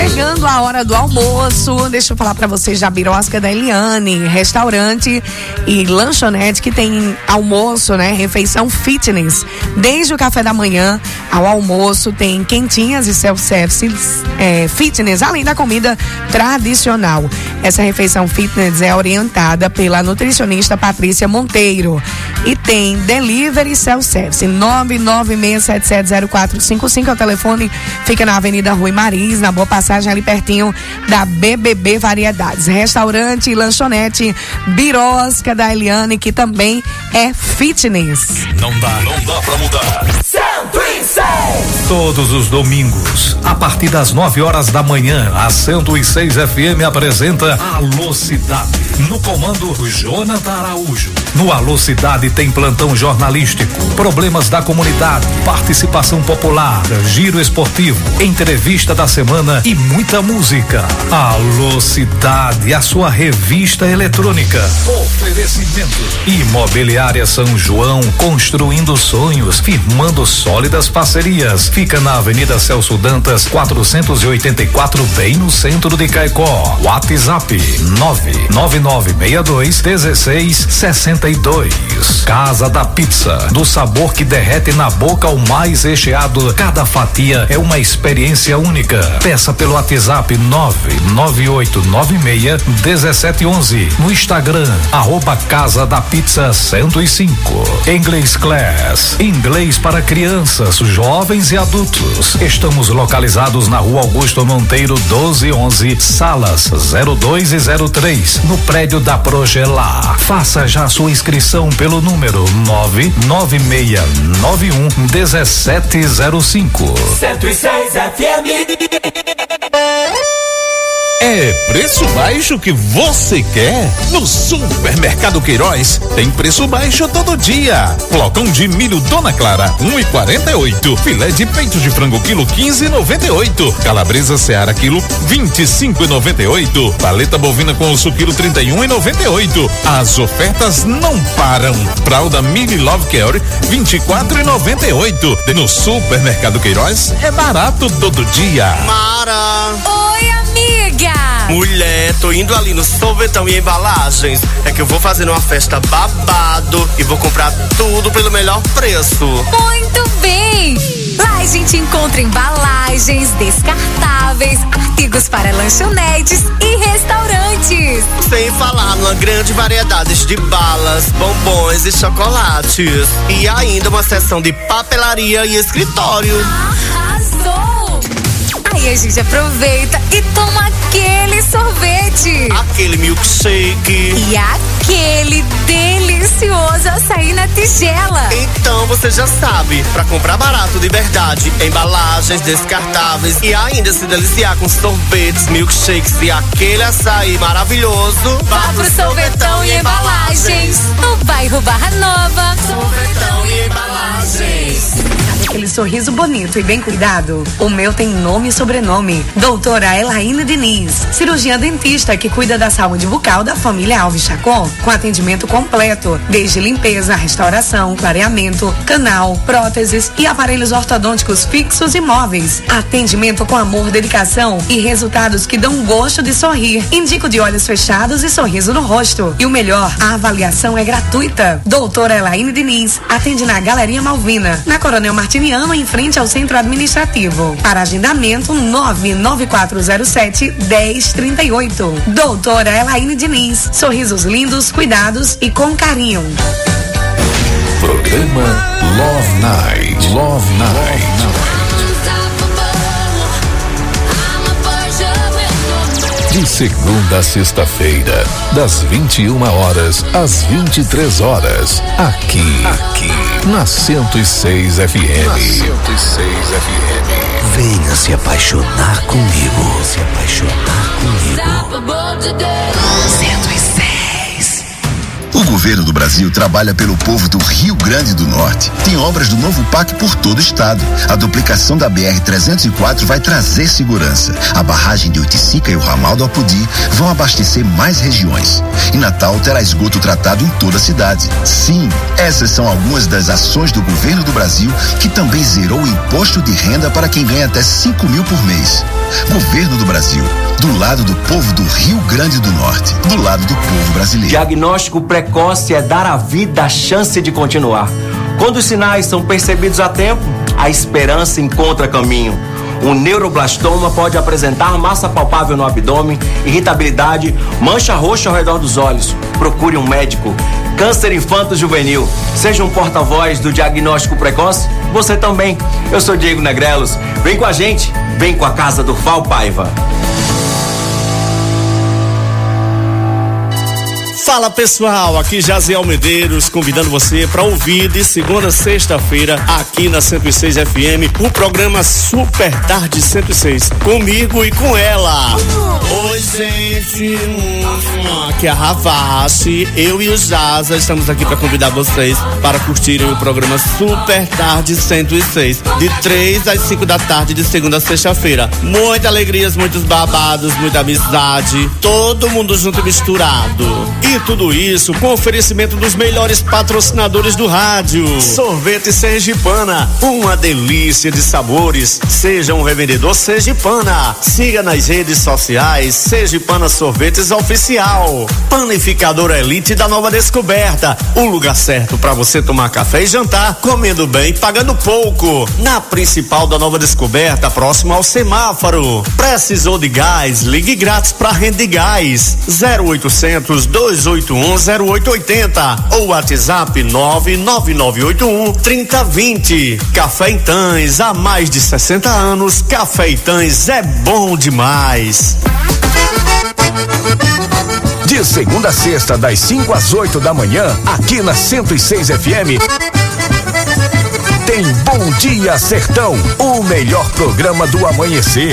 chegando a hora do almoço. Deixa eu falar pra vocês da Birosca da Eliane, restaurante e lanchonete que tem almoço, né? Refeição fitness. Desde o café da manhã ao almoço tem quentinhas e self-service é, fitness, além da comida tradicional. Essa refeição fitness é orientada pela nutricionista Patrícia Monteiro e tem delivery self-service. nove nove seis sete sete zero quatro cinco cinco é o telefone, fica na Avenida Rui Maris, na Boa Passagem, ali pertinho da B B B Variedades. Restaurante e lanchonete Birosca da Eliane, que também é fitness. Não dá, não dá pra mudar. cento e seis. Todos os domingos, a partir das nove horas da manhã, a cento e seis F M apresenta Alô Cidade. No comando, Jonathan Araújo. No Alô Cidade tem plantão jornalístico, problemas da comunidade, participação popular, giro esportivo, entrevista da semana e muita música. Alô Cidade, a sua revista eletrônica. Oferecimento: Imobiliária São João, construindo sonhos, firmando sólidas parcerias. Fica na Avenida Celso Dantas, quatrocentos e oitenta e quatro, bem no centro de Caicó. WhatsApp nove nove nove seis dois um seis seis dois. Casa da Pizza, do sabor que derrete na boca ao mais recheado. Cada fatia é uma experiência única. Peça pelo WhatsApp nove nove oito nove seis um sete um um. No Instagram, arroba Casa da Pizza cento e cinco. English Class, inglês para crianças, jovens e adultos. Estamos localizados na Rua Augusto Monteiro doze onze, salas zero dois e zero três, no prédio da Progelar. Faça já sua inscrição pelo número nove nove seis nove um um sete zero cinco. cento e seis F M. É preço baixo que você quer? No Supermercado Queiroz tem preço baixo todo dia. Flocão de milho Dona Clara um e quarenta e oito. Filé de peito de frango quilo quinze e noventa e oito. Calabresa Seara quilo vinte e cinco e noventa e oito. Paleta bovina com osso quilo trinta e um e noventa e oito. As ofertas não param. Fralda Mini Love Care vinte e quatro e noventa e oito. No Supermercado Queiroz é barato todo dia. Mara. Oi, amiga. Mulher, tô indo ali no Sorvetão e Embalagens. É que eu vou fazer uma festa babado e vou comprar tudo pelo melhor preço. Muito bem! Lá a gente encontra embalagens, descartáveis, artigos para lanchonetes e restaurantes. Sem falar numa grande variedade de balas, bombons e chocolates. E ainda uma seção de papelaria e escritório. Arrasou! Aí a gente aproveita e toma aquele sorvete. Aquele milkshake. E aquele delicioso açaí na tigela. Então você já sabe, pra comprar barato de verdade, embalagens descartáveis e ainda se deliciar com sorvetes, milkshakes e aquele açaí maravilhoso, vá pro Sorvetão e Embalagens, no bairro Barra Nova. Sorvetão e Embalagens. Aquele sorriso bonito e bem cuidado. O meu tem nome e sobrenome. Doutora Elaine Diniz, cirurgiã dentista que cuida da saúde bucal da família Alves Chacon, com atendimento completo, desde limpeza, restauração, clareamento, canal, próteses e aparelhos ortodônticos fixos e móveis. Atendimento com amor, dedicação e resultados que dão gosto de sorrir. Indico de olhos fechados e sorriso no rosto. E o melhor, a avaliação é gratuita. Doutora Elaine Diniz atende na Galeria Malvina, na Coronel Martiniano, em frente ao Centro Administrativo. Para agendamento, nove nove quatro zero sete um zero três oito. Doutora Elaine Diniz. Sorrisos lindos, cuidados e com carinho. Programa Love Night. Love Night. De segunda a sexta-feira, das vinte e uma horas às vinte e três horas, aqui, aqui, na cento e seis F M. Na cento e seis F M. Venha se apaixonar comigo. Se apaixonar comigo. cento e seis. O governo do Brasil trabalha pelo povo do Rio Grande do Norte. Tem obras do novo P A C por todo o estado. A duplicação da B R trezentos e quatro vai trazer segurança. A barragem de Oiticica e o ramal do Apodi vão abastecer mais regiões. E Natal terá esgoto tratado em toda a cidade. Sim, essas são algumas das ações do governo do Brasil que também zerou zerou o imposto de renda para quem ganha até cinco mil por mês. Governo do Brasil, do lado do povo do Rio Grande do Norte, do lado do povo brasileiro. Diagnóstico precoce é dar à vida a chance de continuar. Quando os sinais são percebidos a tempo, a esperança encontra caminho. O neuroblastoma pode apresentar massa palpável no abdômen, irritabilidade, mancha roxa ao redor dos olhos. Procure um médico. Câncer infanto-juvenil. Seja um porta-voz do diagnóstico precoce, você também. Eu sou Diego Negrelos. Vem com a gente, vem com a Casa do Fal Paiva. Fala pessoal, aqui Jaziel Medeiros convidando você para ouvir de segunda a sexta-feira aqui na cento e seis F M o programa Super Tarde cento e seis, comigo e com ela. Oi gente, aqui é a Ravache, eu e o Jaza estamos aqui para convidar vocês para curtirem o programa Super Tarde cento e seis, de três às cinco da tarde de segunda a sexta-feira. Muitas alegrias, muitos babados, muita amizade, todo mundo junto e misturado. E tudo isso com oferecimento dos melhores patrocinadores do rádio. Sorvete Sergipana, uma delícia de sabores. Seja um revendedor Sergipana. Siga nas redes sociais Sergipana Sorvetes Oficial. Panificadora Elite da Nova Descoberta, o lugar certo para você tomar café e jantar, comendo bem, pagando pouco. Na principal da Nova Descoberta, próximo ao semáforo. Precisou de gás? Ligue grátis para Rede Gás. zero oitocentos, dois oito um, zero oito oito zero ou WhatsApp nove nove nove oito um, três zero dois zero. Café Itãs, há mais de sessenta anos, Café Itãs é bom demais. De segunda a sexta, das cinco às oito da manhã, aqui na cento e seis F M. Tem Bom Dia Sertão, o melhor programa do amanhecer.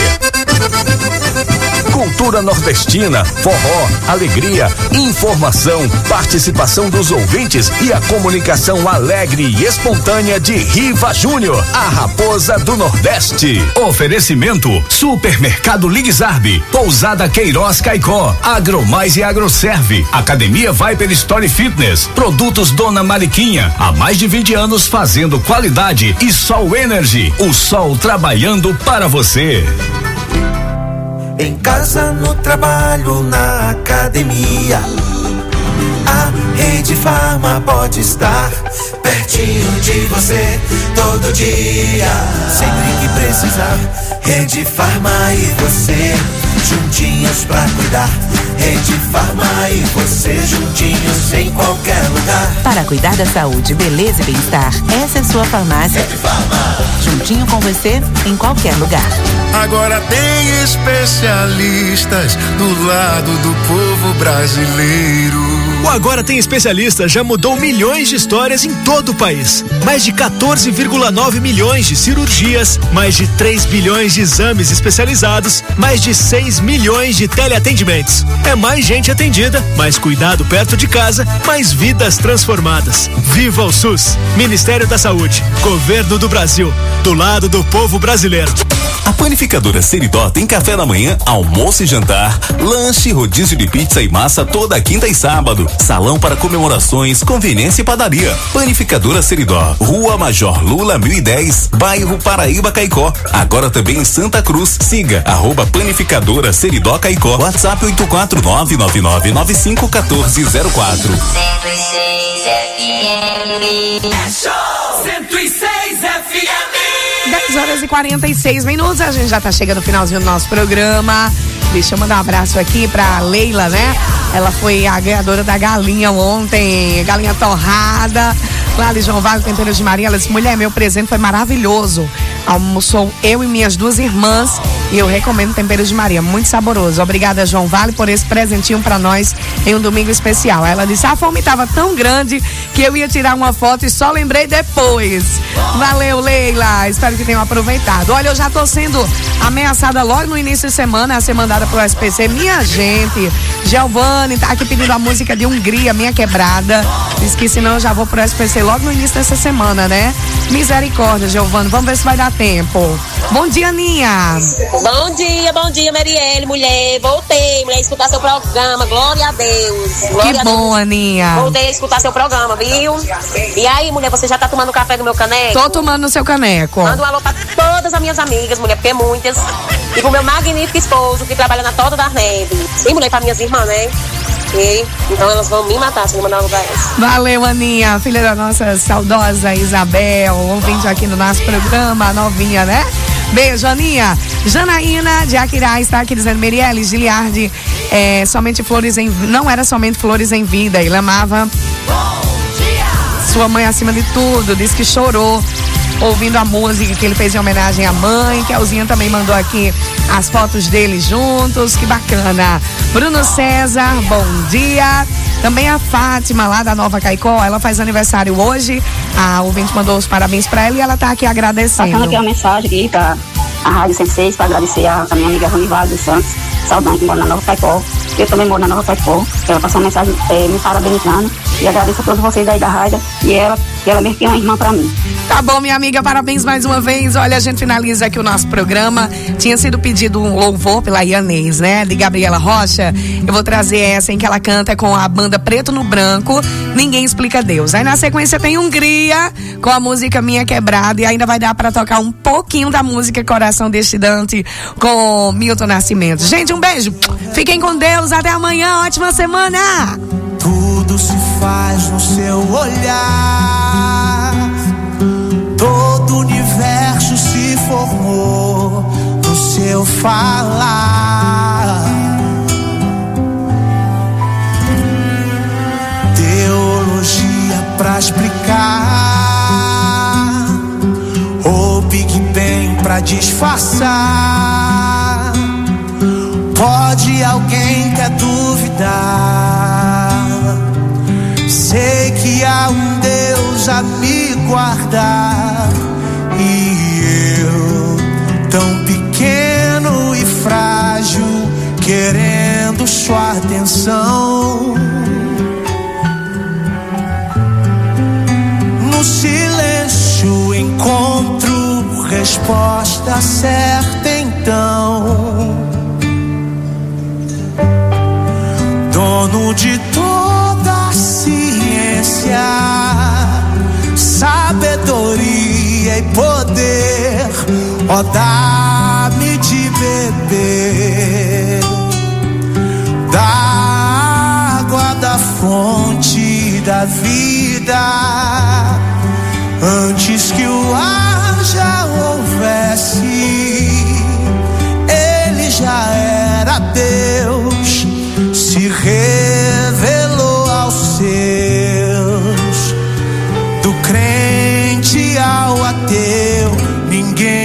Cultura nordestina, forró, alegria, informação, participação dos ouvintes e a comunicação alegre e espontânea de Riva Júnior, a raposa do Nordeste. Oferecimento: Supermercado Ligzarb, Pousada Queiroz Caicó, Agromais e Agroserve, Academia Viper Story Fitness, Produtos Dona Mariquinha, há mais de vinte anos fazendo qualidade, e Sol Energy, o sol trabalhando para você. Em casa, no trabalho, na academia, a Rede Farma pode estar pertinho de você todo dia. Sempre que precisar, Rede Farma e você juntinhos pra cuidar. Rede Farma e você juntinhos em qualquer lugar. Para cuidar da saúde, beleza e bem-estar, essa é sua farmácia. Rede Farma. Juntinho com você em qualquer lugar. Agora tem especialistas do lado do povo brasileiro. O Agora Tem Especialista já mudou milhões de histórias em todo o país. Mais de quatorze vírgula nove milhões de cirurgias, mais de três bilhões de exames especializados, mais de seis milhões de teleatendimentos. É mais gente atendida, mais cuidado perto de casa, mais vidas transformadas. Viva o SUS! Ministério da Saúde, Governo do Brasil, do lado do povo brasileiro. A Panificadora Seridó tem café da manhã, almoço e jantar, lanche, rodízio de pizza e massa toda quinta e sábado, salão para comemorações, conveniência e padaria. Panificadora Seridó, Rua Major Lula mil e dez, bairro Paraíba Caicó. Agora também em Santa Cruz. Siga arroba Panificadora Seridó Caicó. WhatsApp oito quatro nove nove nove nove cinco um quatro zero quatro. cento e seis F M. cento e seis F M. dez horas e quarenta e seis minutos, a gente já tá chegando no finalzinho do nosso programa. Deixa eu mandar um abraço aqui pra Leila, né? Ela foi a ganhadora da galinha ontem, galinha torrada, lá de João Vale, Tempero de Maria. Ela disse: mulher, meu presente foi maravilhoso. Almoçou eu e minhas duas irmãs e eu recomendo Tempero de Maria, muito saboroso. Obrigada, João Vale, por esse presentinho pra nós em um domingo especial. Ela disse: a fome tava tão grande que eu ia tirar uma foto e só lembrei depois. Valeu, Leila, espero que tenham aproveitado. Olha, eu já tô sendo ameaçada logo no início de semana a ser mandada pro S P C. Minha gente, Giovanni tá aqui pedindo a música de Hungria, Minha Quebrada. Diz que senão eu já vou pro S P C logo no início dessa semana, né? Misericórdia, Giovanni, vamos ver se vai dar tempo. Bom dia, Aninha. Bom dia, bom dia, Marielle, mulher. Voltei, mulher, escutar seu programa. Glória a Deus. Glória Que a bom, Deus. Aninha. Voltei a escutar seu programa, viu? E aí, mulher, você já tá tomando café do meu caneco? Tô tomando no seu caneco. Manda um alô pra todas as minhas amigas, mulher, porque muitas. E pro meu magnífico esposo, que trabalha na Torta da Neve. E, mulher, pra minhas irmãs, né? E, então elas vão me matar se não mandar um lugar esse. Valeu, Aninha, filha da nossa saudosa Isabel, ouvinte aqui no nosso programa, novinha, né? Beijo, Aninha. Janaína de Aquirá está aqui dizendo: Marielle, Giliardi, é, somente flores em, não era somente flores em vida, ele amava sua mãe acima de tudo, disse que chorou ouvindo a música que ele fez em homenagem à mãe. Kelzinha também mandou aqui as fotos deles juntos, que bacana. Bruno César, bom dia. Também a Fátima, lá da Nova Caicó, ela faz aniversário hoje. A ouvinte mandou os parabéns pra ela e ela tá aqui agradecendo. Passando aqui uma mensagem aqui pra a Rádio cento e seis, para agradecer a, a minha amiga Ronivaldo dos Santos, saudade, que mora na Nova Caicó. Eu também moro na Nova Caicó. Ela passou uma mensagem é, me parabenizando. E agradeço a todos vocês aí da rádio. E ela, e ela mesmo que é uma irmã pra mim. Tá bom, minha amiga, parabéns mais uma vez. Olha, a gente finaliza aqui o nosso programa. Tinha sido pedido um louvor pela Ianês, né? De Gabriela Rocha. Eu vou trazer essa em que ela canta com a banda Preto no Branco, Ninguém Explica Deus. Aí na sequência tem Hungria com a música Minha Quebrada. E ainda vai dar pra tocar um pouquinho da música Coração Deste Dante com Milton Nascimento. Gente, um beijo. Fiquem com Deus. Até amanhã. Ótima semana. Tudo se faz no seu olhar, todo o universo se formou no seu falar. Teologia pra explicar, ou Big Bang pra disfarçar. Pode alguém quer duvidar? Sei que há um Deus a me guardar, e eu, tão pequeno e frágil, querendo sua atenção. No silêncio encontro resposta certa, então. Dono de toda a ciência, sabedoria e poder, ó, dá-me de beber da água da fonte da vida, antes que o ar